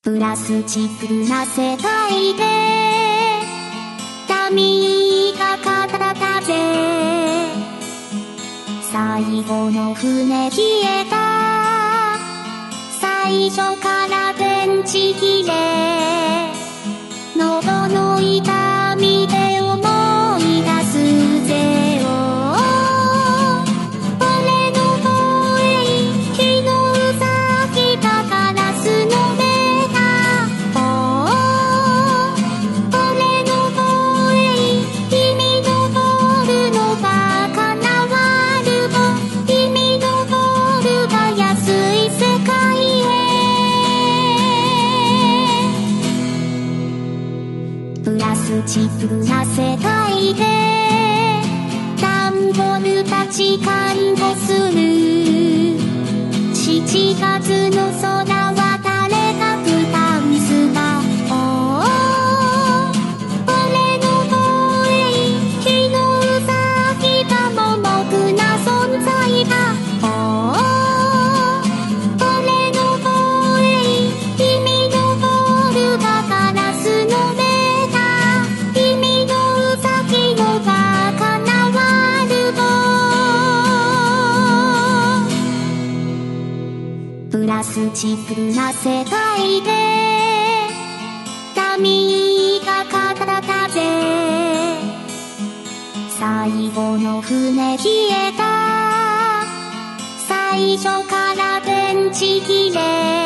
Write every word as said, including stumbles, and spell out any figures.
プラスチックな世界で波が肩風、最後の船消えた、最初から電池切れ、喉の痛みで思い出すぜよ、俺の声昨日咲いたガラスの目が、俺の声君のボールのバカなワールド、君のボールが安い世界へ、プラスチックな世界でダンボールたち看護する、しちがつの空は誰がプタンスか、俺の声昨日咲いた盲目な存在が、俺の声君のボールがガラスの目だ、君の先のバカなワールド、プラスチックな世界で波が肩風、最後の船消えた、最初から電池切れ。